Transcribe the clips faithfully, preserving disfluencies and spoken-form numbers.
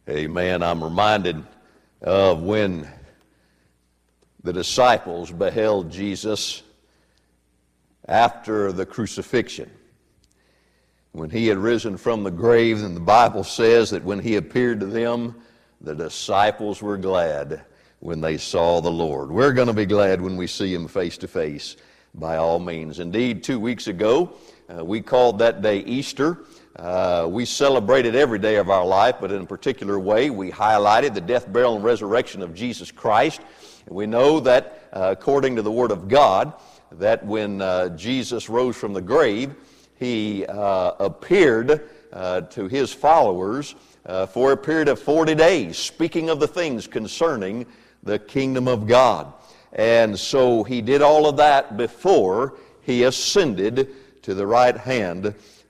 Amen. I'm reminded of when the disciples beheld Jesus after the crucifixion. When he had risen from the grave, and the Bible says that when he appeared to them, the disciples were glad when they saw the Lord. We're going to be glad when we see him face to face, by all means. Indeed, two weeks ago, uh, we called that day Easter. Uh, we celebrated every day of our life, but in a particular way, we highlighted the death, burial, and resurrection of Jesus Christ. And we know that, uh, according to the Word of God, that when uh, Jesus rose from the grave, he uh, appeared uh, to his followers uh, for a period of forty days, speaking of the things concerning the kingdom of God. And so he did all of that before he ascended to the right hand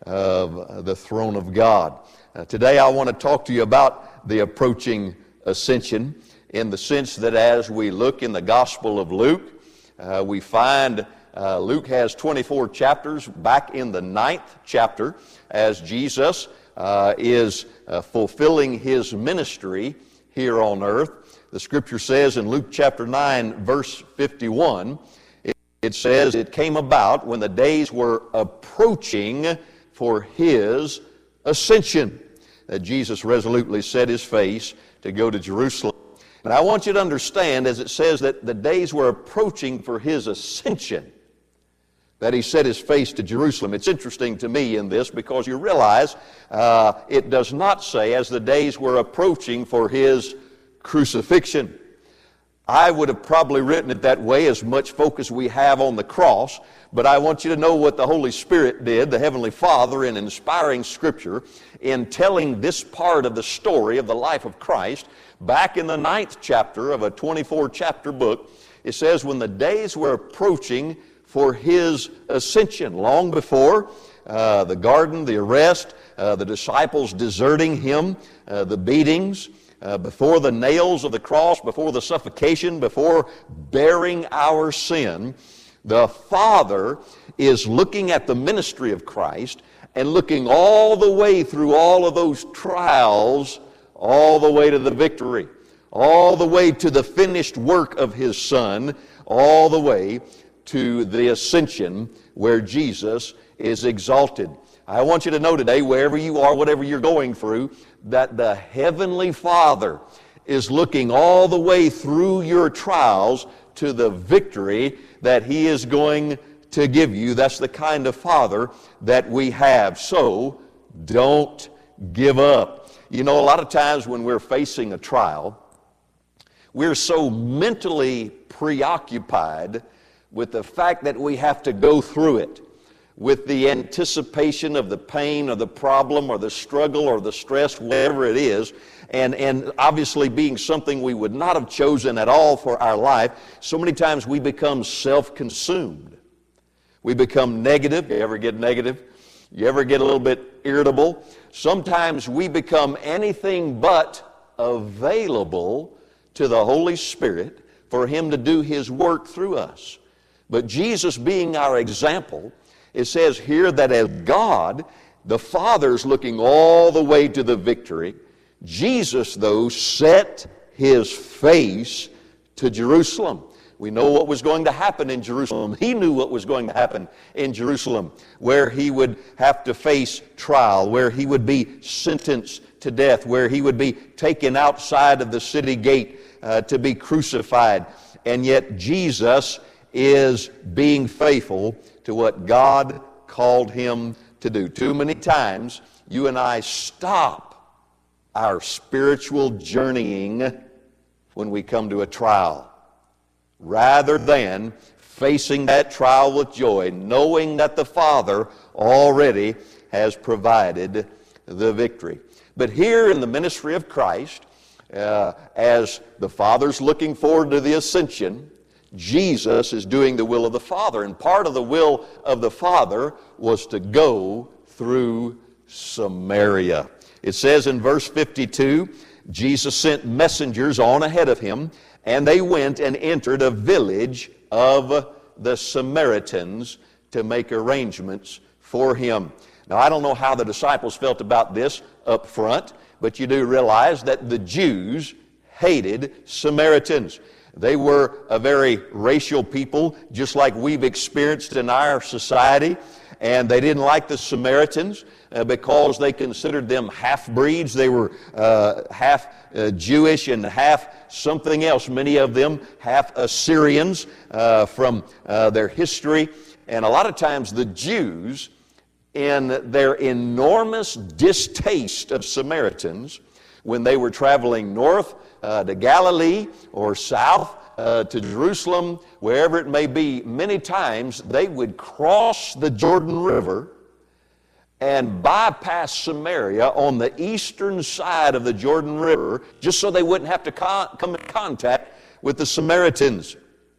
of the throne of God. Uh, today I want to talk to you about the approaching ascension, in the sense that as we look in the Gospel of Luke, uh, we find uh, Luke has twenty-four chapters. Back in the ninth chapter, as Jesus uh, is uh, fulfilling his ministry here on earth, the Scripture says in Luke chapter nine, verse fifty-one, it, it says, "It came about when the days were approaching for his ascension, that Jesus resolutely set his face to go to Jerusalem." And I want you to understand, as it says that the days were approaching for his ascension, that he set his face to Jerusalem. It's interesting to me in this because you realize uh, it does not say as the days were approaching for his crucifixion. I would have probably written it that way, as much focus we have on the cross, but I want you to know what the Holy Spirit did, the Heavenly Father, in inspiring Scripture, in telling this part of the story of the life of Christ. Back in the ninth chapter of a twenty-four chapter book, it says, when the days were approaching for his ascension, long before uh, the garden, the arrest, uh, the disciples deserting him, uh, the beatings, Uh, before the nails of the cross, before the suffocation, before bearing our sin, the Father is looking at the ministry of Christ and looking all the way through all of those trials, all the way to the victory, all the way to the finished work of his Son, all the way to the ascension where Jesus is exalted. I want you to know today, wherever you are, whatever you're going through, that the Heavenly Father is looking all the way through your trials to the victory that he is going to give you. That's the kind of Father that we have. So, don't give up. You know, a lot of times when we're facing a trial, we're so mentally preoccupied with the fact that we have to go through it, with the anticipation of the pain or the problem or the struggle or the stress, whatever it is, and, and obviously being something we would not have chosen at all for our life, so many times we become self-consumed. We become negative. You ever get negative? You ever get a little bit irritable? Sometimes we become anything but available to the Holy Spirit for him to do his work through us. But Jesus being our example, it says here that as God, the Father's looking all the way to the victory, Jesus, though, set his face to Jerusalem. We know what was going to happen in Jerusalem. He knew what was going to happen in Jerusalem, where he would have to face trial, where he would be sentenced to death, where he would be taken outside of the city gate uh, to be crucified. And yet Jesus is being faithful to what God called him to do. Too many times, you and I stop our spiritual journeying when we come to a trial, rather than facing that trial with joy, knowing that the Father already has provided the victory. But here in the ministry of Christ, uh, as the Father's looking forward to the ascension, Jesus is doing the will of the Father. And part of the will of the Father was to go through Samaria. It says in verse fifty-two, Jesus sent messengers on ahead of him, and they went and entered a village of the Samaritans to make arrangements for him. Now, I don't know how the disciples felt about this up front. but you do realize that the Jews hated Samaritans. They were a very racial people, just like we've experienced in our society. And they didn't like the Samaritans uh, because they considered them half-breeds. They were uh, half uh, Jewish and half something else. Many of them half Assyrians uh, from uh, their history. And a lot of times the Jews, in their enormous distaste of Samaritans, when they were traveling north uh, to Galilee or south Uh, to Jerusalem, wherever it may be, many times they would cross the Jordan River and bypass Samaria on the eastern side of the Jordan River just so they wouldn't have to con- come in contact with the Samaritans.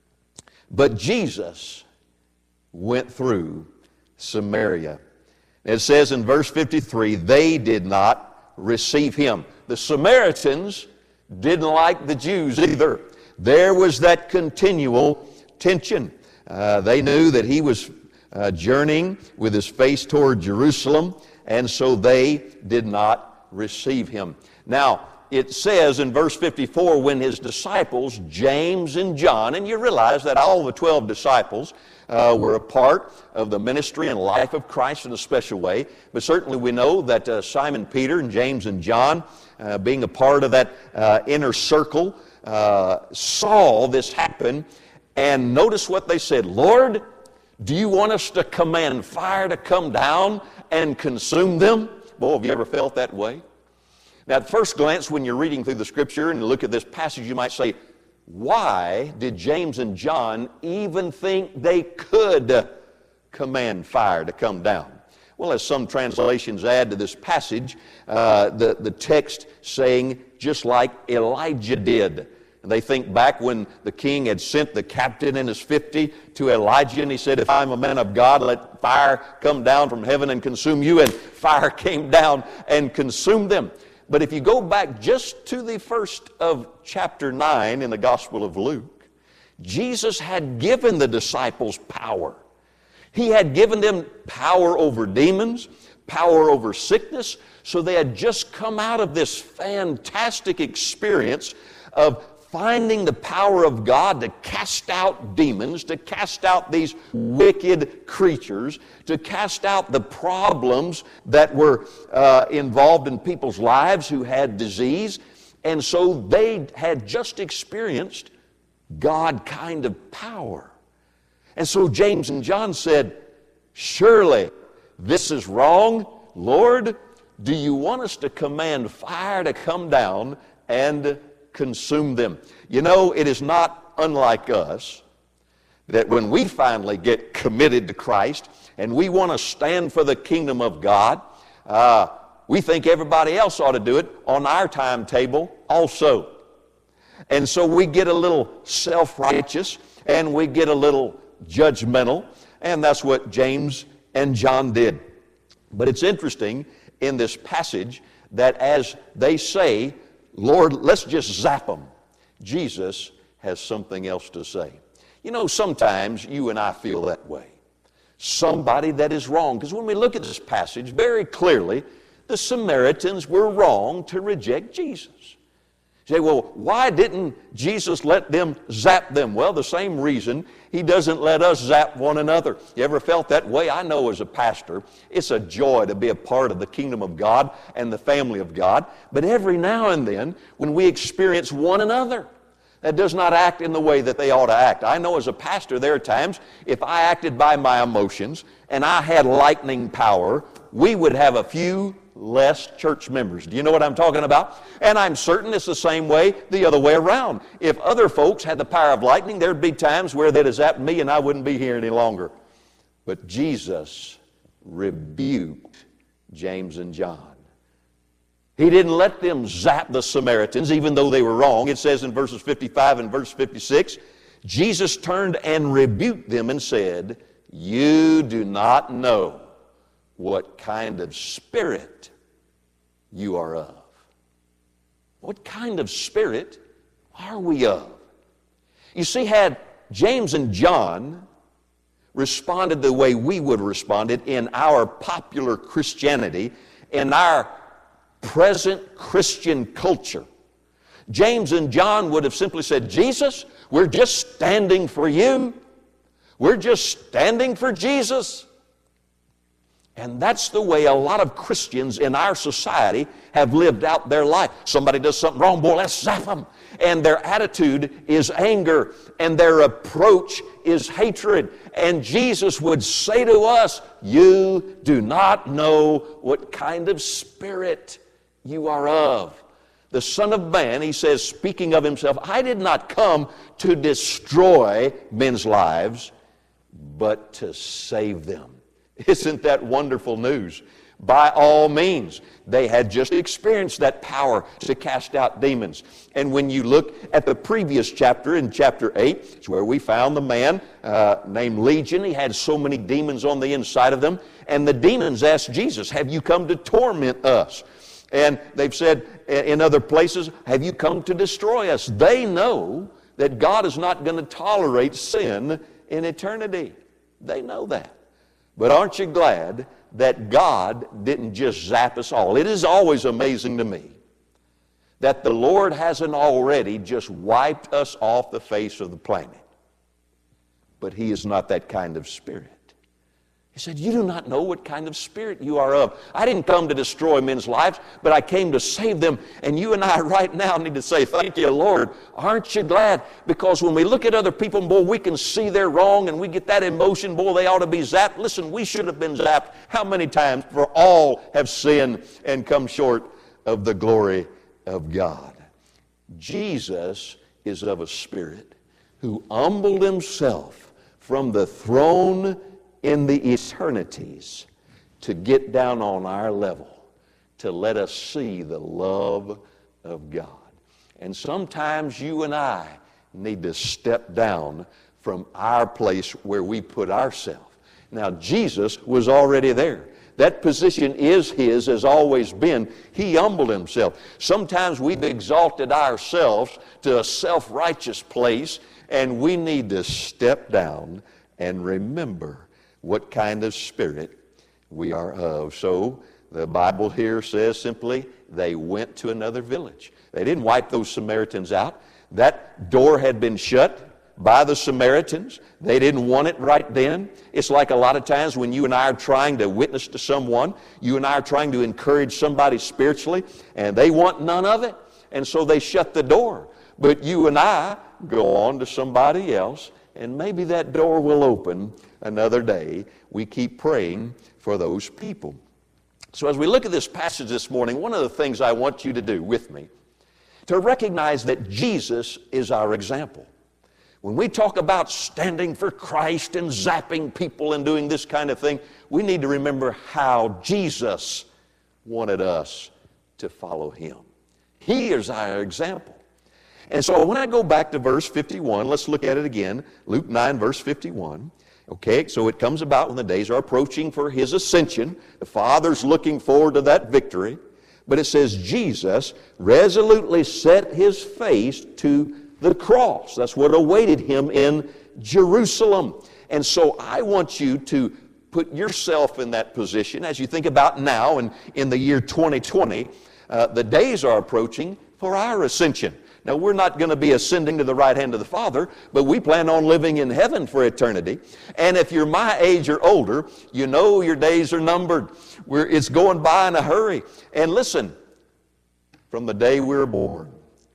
But Jesus went through Samaria. It says in verse fifty-three, they did not receive him. The Samaritans didn't like the Jews either. There was that continual tension. Uh, they knew that he was uh, journeying with his face toward Jerusalem, and so they did not receive him. Now, it says in verse fifty-four, when his disciples, James and John, and you realize that all the twelve disciples uh, were a part of the ministry and life of Christ in a special way, but certainly we know that uh, Simon Peter and James and John, uh, being a part of that uh, inner circle, Uh, saw this happen, and notice what they said. Lord, do you want us to command fire to come down and consume them? Boy, have you ever felt that way? Now, at first glance, when you're reading through the Scripture and you look at this passage, you might say, why did James and John even think they could command fire to come down? Well, as some translations add to this passage, uh, the, the text saying, just like Elijah did. And they think back when the king had sent the captain in his fifty to Elijah, and he said, if I'm a man of God, let fire come down from heaven and consume you. And fire came down and consumed them. But if you go back just to the first of chapter nine in the Gospel of Luke, Jesus had given the disciples power. He had given them power over demons, power over sickness, so they had just come out of this fantastic experience of finding the power of God to cast out demons, to cast out these wicked creatures, to cast out the problems that were uh, involved in people's lives who had disease. And so they had just experienced God kind of power. And so James and John said, surely this is wrong. Lord, do you want us to command fire to come down and consume them? You know, it is not unlike us that when we finally get committed to Christ and we want to stand for the kingdom of God, uh, we think everybody else ought to do it on our timetable also. And so we get a little self-righteous and we get a little judgmental, and that's what James and John did. But it's interesting in this passage that as they say, Lord, let's just zap them, Jesus has something else to say. You know, sometimes you and I feel that way. Somebody that is wrong. Because when we look at this passage very clearly, the Samaritans were wrong to reject Jesus. You say, well, why didn't Jesus let them zap them? Well, the same reason he doesn't let us zap one another. You ever felt that way? I know as a pastor, it's a joy to be a part of the kingdom of God and the family of God. But every now and then, when we experience one another that does not act in the way that they ought to act. I know as a pastor, there are times if I acted by my emotions and I had lightning power, we would have a few less church members. Do you know what I'm talking about? And I'm certain it's the same way the other way around. If other folks had the power of lightning, there'd be times where they'd have zapped me and I wouldn't be here any longer. But Jesus rebuked James and John. He didn't let them zap the Samaritans, even though they were wrong. It says in verses fifty-five and verse fifty-six, Jesus turned and rebuked them and said, you do not know what kind of spirit you are of. What kind of spirit are we of? You see, had James and John responded the way we would have responded in our popular Christianity, in our present Christian culture, James and John would have simply said, Jesus, we're just standing for you. We're just standing for Jesus. And that's the way a lot of Christians in our society have lived out their life. Somebody does something wrong, boy, let's zap them. And their attitude is anger, and their approach is hatred. And Jesus would say to us, you do not know what kind of spirit you are of. The Son of Man, he says, speaking of himself, I did not come to destroy men's lives, but to save them. Isn't that wonderful news? By all means, they had just experienced that power to cast out demons. And when you look at the previous chapter, in chapter eight, it's where we found the man uh, named Legion. He had so many demons on the inside of them. And the demons asked Jesus, have you come to torment us? And they've said in other places, have you come to destroy us? They know that God is not going to tolerate sin in eternity. They know that. But aren't you glad that God didn't just zap us all? It is always amazing to me that the Lord hasn't already just wiped us off the face of the planet. But He is not that kind of spirit. He said, you do not know what kind of spirit you are of. I didn't come to destroy men's lives, but I came to save them. And you and I right now need to say, thank you, Lord. Aren't you glad? Because when we look at other people, boy, we can see they're wrong and we get that emotion, boy, they ought to be zapped. Listen, we should have been zapped. How many times? For all have sinned and come short of the glory of God. Jesus is of a spirit who humbled himself from the throne in the eternities to get down on our level, to let us see the love of God. And sometimes you and I need to step down from our place where we put ourselves. Now, Jesus was already there. That position is His, has always been. He humbled Himself. Sometimes we've exalted ourselves to a self-righteous place, and we need to step down and remember what kind of spirit we are of. So the Bible here says simply, they went to another village. They didn't wipe those Samaritans out. That door had been shut by the Samaritans. They didn't want it right then. It's like a lot of times when you and I are trying to witness to someone, you and I are trying to encourage somebody spiritually, and they want none of it, and so they shut the door. But you and I go on to somebody else, and maybe that door will open another day. We keep praying for those people. So as we look at this passage this morning, one of the things I want you to do with me, to recognize that Jesus is our example. When we talk about standing for Christ and zapping people and doing this kind of thing, we need to remember how Jesus wanted us to follow Him. He is our example. And so when I go back to verse fifty-one, let's look at it again. Luke nine, verse fifty-one. Okay, so it comes about when the days are approaching for His ascension. The Father's looking forward to that victory. But it says Jesus resolutely set His face to the cross. That's what awaited Him in Jerusalem. And so I want you to put yourself in that position as you think about now and in the year twenty twenty. Uh, the days are approaching for our ascension. Now, we're not going to be ascending to the right hand of the Father, but we plan on living in heaven for eternity. And if you're my age or older, you know your days are numbered. We're, it's going by in a hurry. And listen, from the day we were born,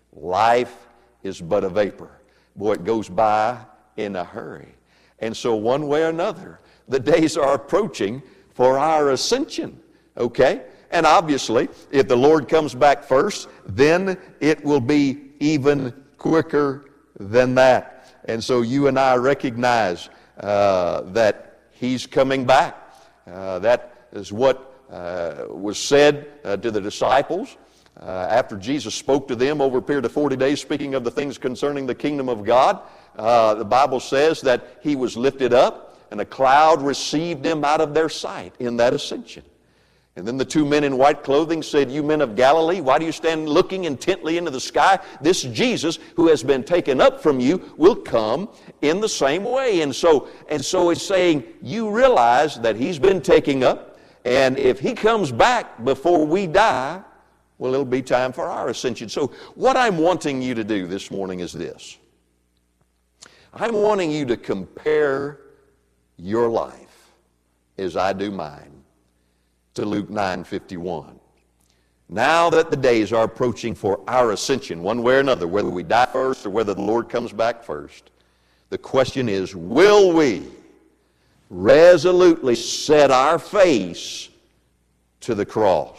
life is but a vapor. Boy, it goes by in a hurry. And so one way or another, the days are approaching for our ascension, okay? And obviously, if the Lord comes back first, then it will be even quicker than that. And so you and I recognize uh, that He's coming back. Uh, that is what uh, was said uh, to the disciples uh, after Jesus spoke to them over a period of forty days, speaking of the things concerning the kingdom of God. Uh, the Bible says that He was lifted up, and a cloud received Him out of their sight in that ascension. And then the two men in white clothing said, you men of Galilee, why do you stand looking intently into the sky? This Jesus who has been taken up from you will come in the same way. And so, and so it's saying, you realize that He's been taken up, and if He comes back before we die, well, it'll be time for our ascension. So what I'm wanting you to do this morning is this. I'm wanting you to compare your life, as I do mine, to Luke nine fifty-one. Now that the days are approaching for our ascension, one way or another, whether we die first or whether the Lord comes back first, the question is, will we resolutely set our face to the cross?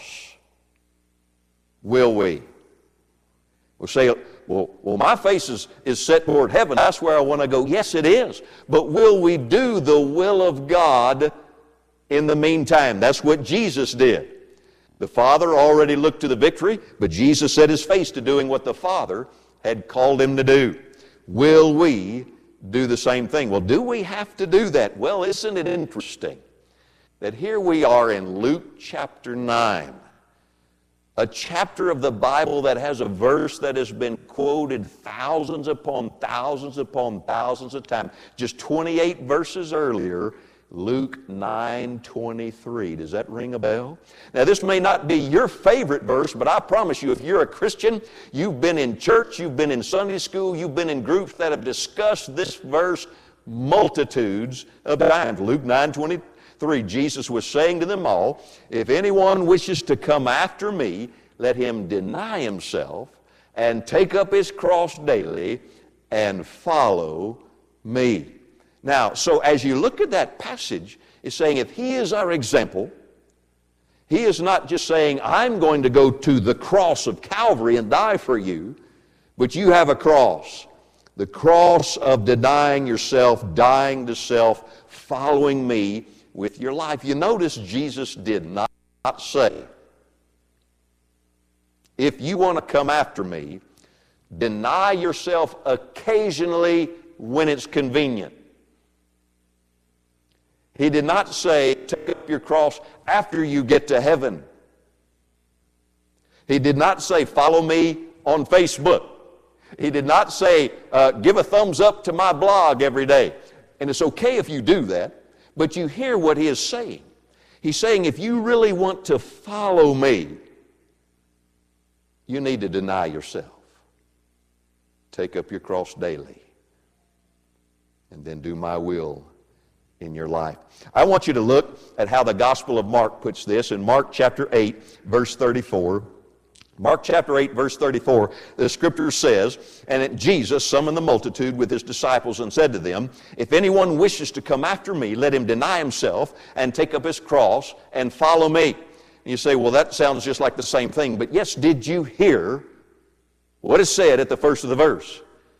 Will we? We'll say, well, well my face is, is set toward heaven. That's where I want to go. Yes, it is. But will we do the will of God in the meantime? That's what Jesus did. The Father already looked to the victory, but Jesus set his face to doing what the Father had called him to do. Will we do the same thing? Well, do we have to do that? Well, isn't it interesting that here we are in Luke chapter nine, a chapter of the Bible that has a verse that has been quoted thousands upon thousands upon thousands of times. Just twenty-eight verses earlier, Luke nine twenty-three. Does that ring a bell? Now, this may not be your favorite verse, but I promise you, if you're a Christian, you've been in church, you've been in Sunday school, you've been in groups that have discussed this verse multitudes of times. Luke nine twenty-three. Jesus was saying to them all, if anyone wishes to come after me, let him deny himself and take up his cross daily and follow me. Now, so as you look at that passage, it's saying if he is our example, he is not just saying, I'm going to go to the cross of Calvary and die for you, but you have a cross. The cross of denying yourself, dying to self, following me with your life. You notice Jesus did not say, if you want to come after me, deny yourself occasionally when it's convenient. He did not say, take up your cross after you get to heaven. He did not say, follow me on Facebook. He did not say, uh, give a thumbs up to my blog every day. And it's okay if you do that. But you hear what he is saying. He's saying, if you really want to follow me, you need to deny yourself. Take up your cross daily. And then do my will in your life. I want you to look at how the Gospel of Mark puts this in Mark chapter eight, verse thirty-four. Mark chapter eight, verse thirty-four, the scripture says, and it, Jesus summoned the multitude with his disciples and said to them, if anyone wishes to come after me, let him deny himself and take up his cross and follow me. And you say, well, that sounds just like the same thing. But yes, did you hear what is said at the first of the verse?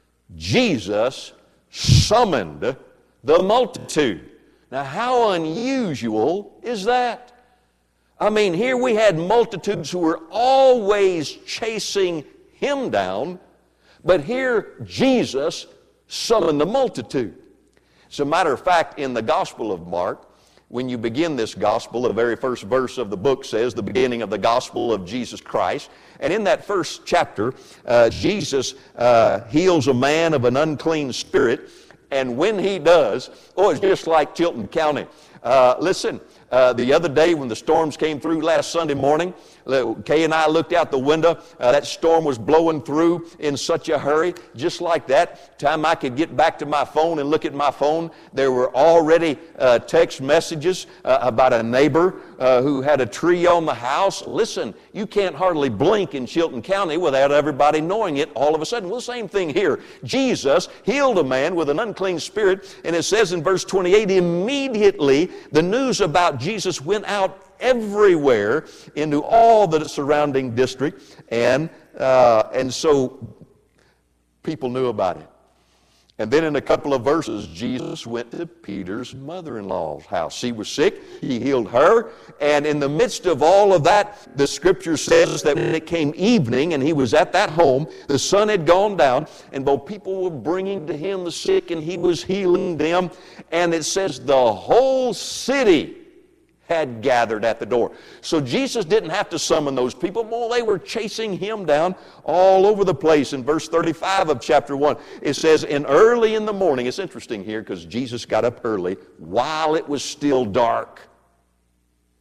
Jesus summoned the multitude. Now, how unusual is that? I mean, here we had multitudes who were always chasing him down, but here Jesus summoned the multitude. As a matter of fact, in the Gospel of Mark, when you begin this gospel, the very first verse of the book says, the beginning of the gospel of Jesus Christ. And in that first chapter, uh, Jesus uh, heals a man of an unclean spirit. And when he does, oh, it's just like Chilton County. Uh, listen, uh, the other day when the storms came through last Sunday morning, Kay and I looked out the window. Uh, that storm was blowing through in such a hurry, just like that. Time I could get back to my phone and look at my phone, there were already uh, text messages uh, about a neighbor uh, who had a tree on the house. Listen, you can't hardly blink in Chilton County without everybody knowing it all of a sudden. Well, the same thing here. Jesus healed a man with an unclean spirit, and it says in verse twenty-eight, immediately the news about Jesus went out everywhere into all the surrounding district, and uh, and so people knew about it. And then in a couple of verses, Jesus went to Peter's mother-in-law's house. She was sick. He healed her. And in the midst of all of that, the scripture says that when it came evening and he was at that home, the sun had gone down, and both people were bringing to him the sick, and he was healing them. And it says the whole city had gathered at the door. So Jesus didn't have to summon those people. Well, they were chasing him down all over the place. In verse thirty-five of chapter one, it says, and early in the morning, it's interesting here because Jesus got up early while it was still dark.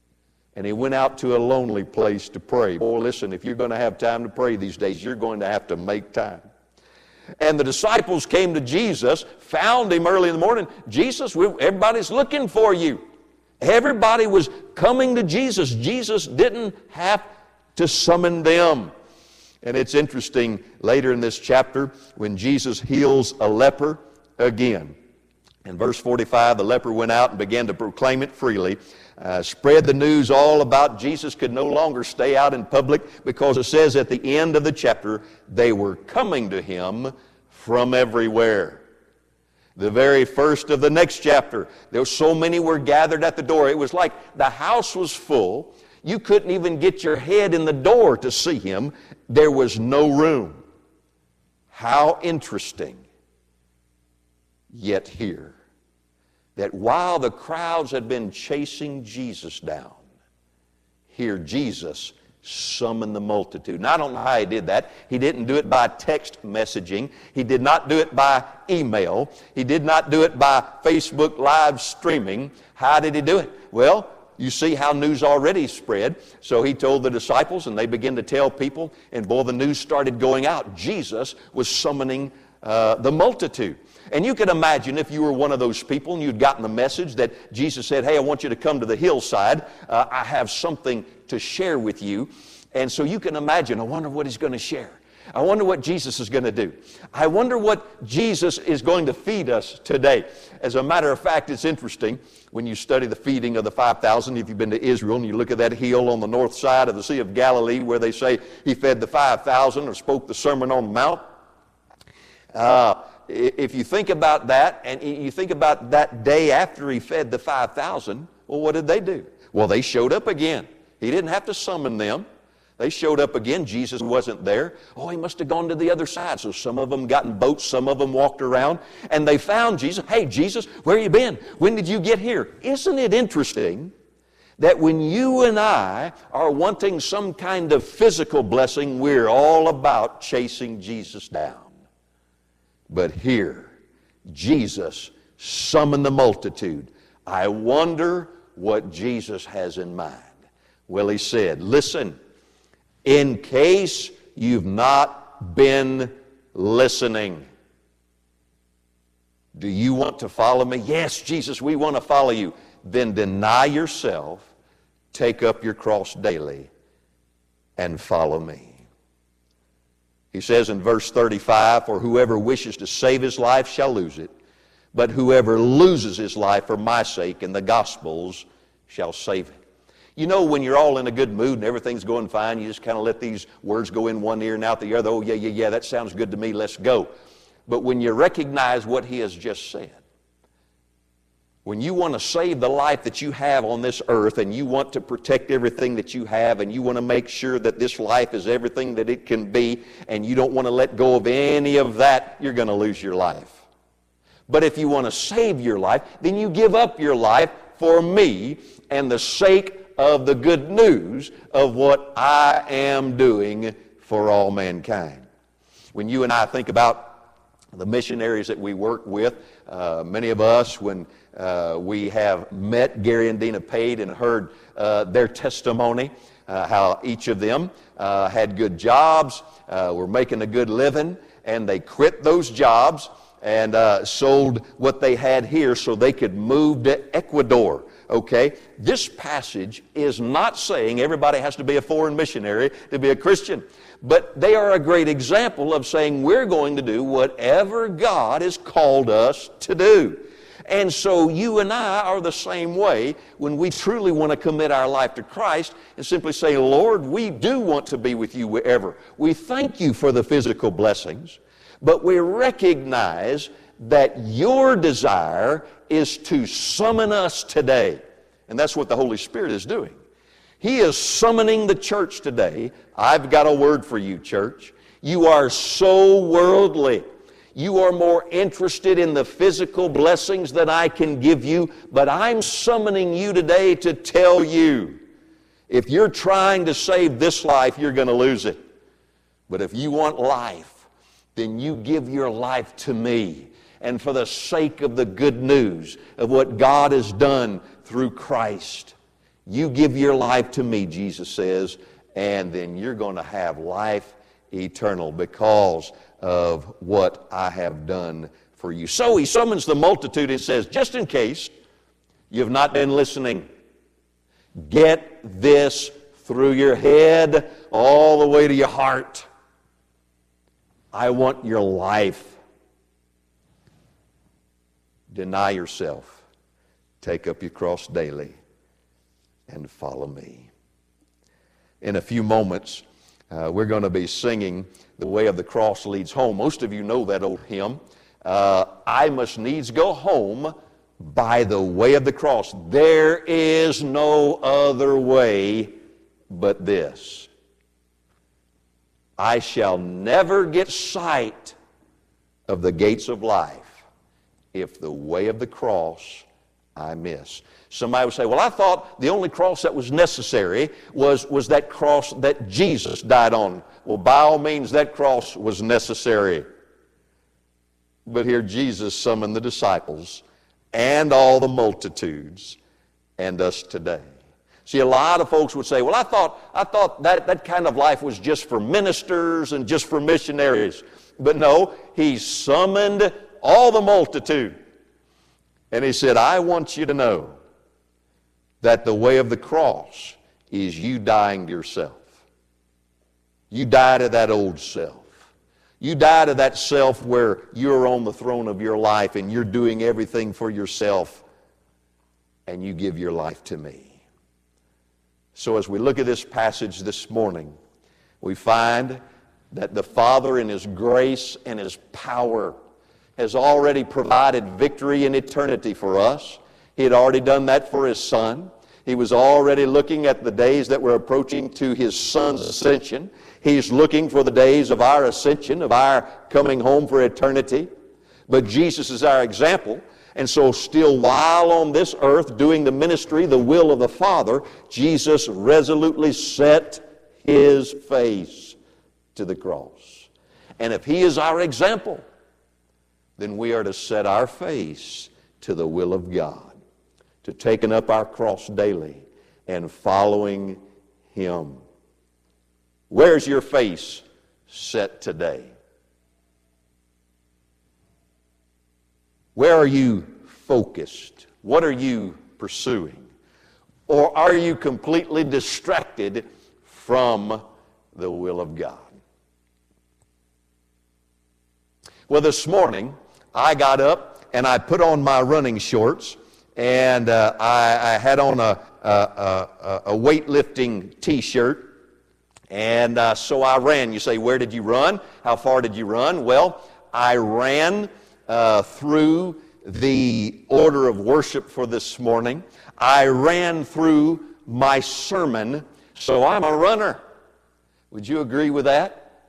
and he went out to a lonely place to pray. Boy, listen, if you're going to have time to pray these days, you're going to have to make time. And the disciples came to Jesus, found him early in the morning. Jesus, we, everybody's looking for you. Everybody was coming to Jesus. Jesus didn't have to summon them. And it's interesting, later in this chapter, when Jesus heals a leper again. In verse forty-five, the leper went out and began to proclaim it freely, uh, spread the news all about Jesus, could no longer stay out in public, because it says at the end of the chapter, they were coming to him from everywhere. The very first of the next chapter, there were so many were gathered at the door. It was like the house was full. You couldn't even get your head in the door to see him. There was no room. How interesting. Yet here, that while the crowds had been chasing Jesus down, here Jesus summoned the multitude. Now, I don't know how he did that. He didn't do it by text messaging. He did not do it by email. He did not do it by Facebook live streaming. How did he do it? Well, you see how news already spread. So he told the disciples, and they began to tell people, and boy, the news started going out. Jesus was summoning uh, the multitude. And you can imagine if you were one of those people and you'd gotten the message that Jesus said, hey, I want you to come to the hillside. Uh, I have something to share with you. And so you can imagine, I wonder what he's going to share. I wonder what Jesus is going to do. I wonder what Jesus is going to feed us today. As a matter of fact, it's interesting when you study the feeding of the five thousand, if you've been to Israel and you look at that hill on the north side of the Sea of Galilee where they say he fed the five thousand or spoke the Sermon on the Mount. Uh, If you think about that, and you think about that day after he fed the five thousand, well, what did they do? Well, they showed up again. He didn't have to summon them. They showed up again. Jesus wasn't there. Oh, he must have gone to the other side. So some of them got in boats, some of them walked around, and they found Jesus. Hey, Jesus, where you been? When did you get here? Isn't it interesting that when you and I are wanting some kind of physical blessing, we're all about chasing Jesus down? But here, Jesus summoned the multitude. I wonder what Jesus has in mind. Well, he said, listen, in case you've not been listening, do you want to follow me? Yes, Jesus, we want to follow you. Then deny yourself, take up your cross daily, and follow me. He says in verse thirty-five, for whoever wishes to save his life shall lose it, but whoever loses his life for my sake and the gospel's shall save it. You know, when you're all in a good mood and everything's going fine, you just kind of let these words go in one ear and out the other. Oh, yeah, yeah, yeah, that sounds good to me, let's go. But when you recognize what he has just said, when you want to save the life that you have on this earth and you want to protect everything that you have and you want to make sure that this life is everything that it can be and you don't want to let go of any of that, you're going to lose your life. But if you want to save your life, then you give up your life for me and the sake of the good news of what I am doing for all mankind. When you and I think about the missionaries that we work with, uh, many of us, when uh, we have met Gary and Dina Pate and heard uh, their testimony, uh, how each of them uh, had good jobs, uh, were making a good living, and they quit those jobs and uh, sold what they had here so they could move to Ecuador. Okay, this passage is not saying everybody has to be a foreign missionary to be a Christian, but they are a great example of saying we're going to do whatever God has called us to do. And so you and I are the same way when we truly want to commit our life to Christ and simply say, Lord, we do want to be with you wherever. We thank you for the physical blessings, but we recognize that your desire is to summon us today. And that's what the Holy Spirit is doing. He is summoning the church today. I've got a word for you, church. You are so worldly. You are more interested in the physical blessings that I can give you, but I'm summoning you today to tell you, if you're trying to save this life, you're going to lose it. But if you want life, then you give your life to me. And for the sake of the good news of what God has done through Christ, You give your life to me, Jesus says, and then you're going to have life eternal because of what I have done for you. So he summons the multitude and says, just in case you have not been listening, get this through your head all the way to your heart. I want your life. Deny yourself. Take up your cross daily and follow me. In a few moments, uh, we're going to be singing The Way of the Cross Leads Home. Most of you know that old hymn. Uh, I must needs go home by the way of the cross. There is no other way but this. I shall never get sight of the gates of life if the way of the cross I miss. Somebody would say, well, I thought the only cross that was necessary was, was that cross that Jesus died on. Well, by all means, that cross was necessary. But here Jesus summoned the disciples and all the multitudes and us today. See, a lot of folks would say, well, I thought, I thought that, that kind of life was just for ministers and just for missionaries. But no, he summoned all the multitude. And he said, I want you to know that the way of the cross is you dying to yourself. You die to that old self. You die to that self where you're on the throne of your life and you're doing everything for yourself, and you give your life to me. So as we look at this passage this morning, we find that the Father in His grace and His power has already provided victory in eternity for us. He had already done that for His Son. He was already looking at the days that were approaching to His Son's ascension. He's looking for the days of our ascension, of our coming home for eternity. But Jesus is our example. And so still while on this earth doing the ministry, the will of the Father, Jesus resolutely set His face to the cross. And if He is our example, then we are to set our face to the will of God, to taking up our cross daily and following Him. Where's your face set today? Where are you focused? What are you pursuing? Or are you completely distracted from the will of God? Well, this morning, I got up and I put on my running shorts, and uh, I, I had on a, a, a, a weightlifting t-shirt. And uh, so I ran. You say, where did you run? How far did you run? Well, I ran uh, through the order of worship for this morning. I ran through my sermon, so I'm a runner. Would you agree with that?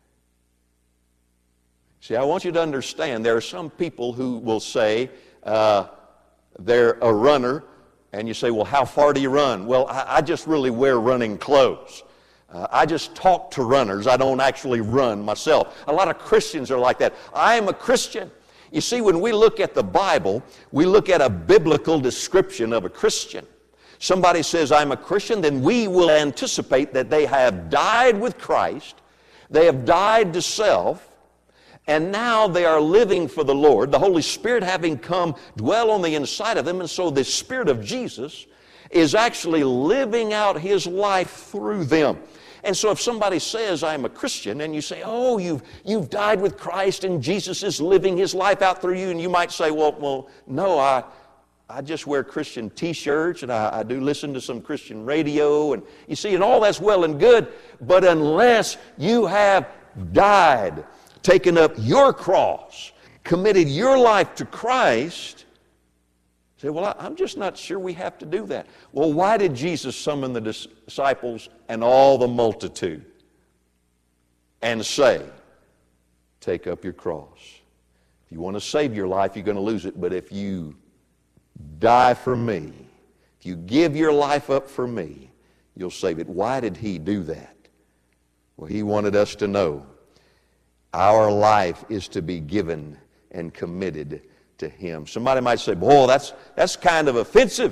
See, I want you to understand there are some people who will say uh, they're a runner, and you say, well, how far do you run? Well, I, I just really wear running clothes. Uh, I just talk to runners. I don't actually run myself. A lot of Christians are like that. I am a Christian. You see, when we look at the Bible, we look at a biblical description of a Christian. Somebody says, I'm a Christian, then we will anticipate that they have died with Christ, they have died to self, and now they are living for the Lord, the Holy Spirit having come dwell on the inside of them, and so the Spirit of Jesus is actually living out His life through them. And so if somebody says, I'm a Christian, and you say, oh, you've, you've died with Christ and Jesus is living His life out through you, and you might say, well, well no, I, I just wear Christian t-shirts, and I, I do listen to some Christian radio, and you see, and all that's well and good, but unless you have died, taken up your cross, committed your life to Christ, say, well, I'm just not sure we have to do that. Well, why did Jesus summon the disciples and all the multitude and say, take up your cross? If you want to save your life, you're going to lose it. But if you die for me, if you give your life up for me, you'll save it. Why did He do that? Well, He wanted us to know our life is to be given and committed to Him. Somebody might say, boy, that's, that's kind of offensive.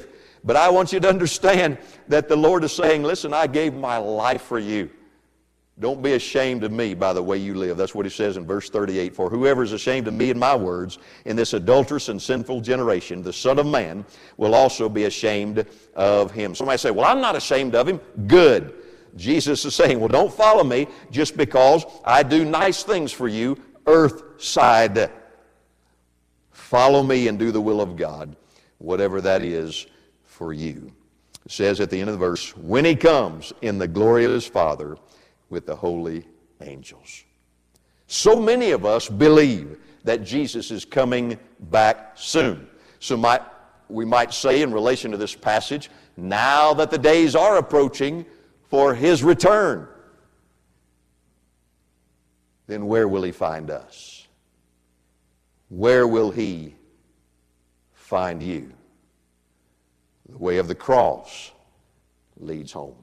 But I want you to understand that the Lord is saying, listen, I gave my life for you. Don't be ashamed of me by the way you live. That's what he says in verse thirty-eight. For whoever is ashamed of me and my words in this adulterous and sinful generation, the Son of Man will also be ashamed of him. Somebody say, well, I'm not ashamed of him. Good. Jesus is saying, well, don't follow me just because I do nice things for you, earth side. Follow me and do the will of God, whatever that is for you. It says at the end of the verse, when he comes in the glory of his Father with the holy angels. So many of us believe that Jesus is coming back soon. So might, we might say in relation to this passage, now that the days are approaching for his return, then where will he find us? Where will he find you? The way of the cross leads home.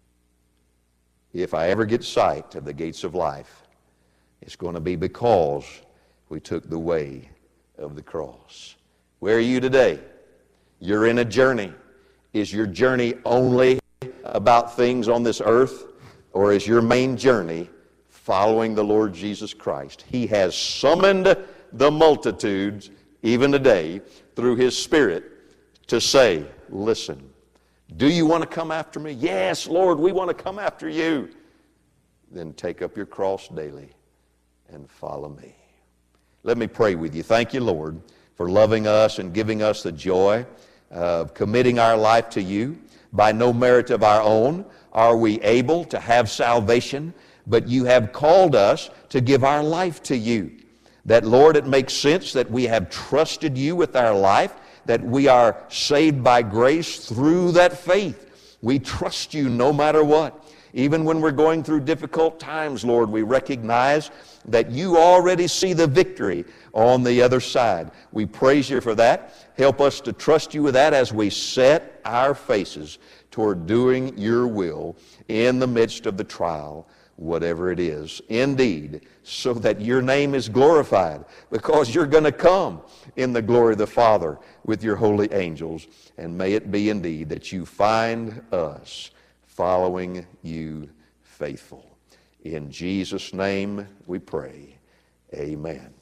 If I ever get sight of the gates of life, it's going to be because we took the way of the cross. Where are you today? You're in a journey. Is your journey only about things on this earth, or is your main journey following the Lord Jesus Christ? He has summoned the multitudes, even today, through his Spirit, to say, listen, do you want to come after me? Yes, Lord, we want to come after you. Then take up your cross daily and follow me. Let me pray with you. Thank you, Lord, for loving us and giving us the joy of committing our life to you. By no merit of our own are we able to have salvation, but you have called us to give our life to you. That, Lord, it makes sense that we have trusted you with our life, that we are saved by grace through that faith. We trust you no matter what. Even when we're going through difficult times, Lord, we recognize that you already see the victory on the other side. We praise you for that. Help us to trust you with that as we set our faces toward doing your will in the midst of the trial, whatever it is. Indeed, so that your name is glorified, because you're going to come in the glory of the Father with your holy angels. And may it be indeed that you find us following you faithful. In Jesus' name we pray. Amen.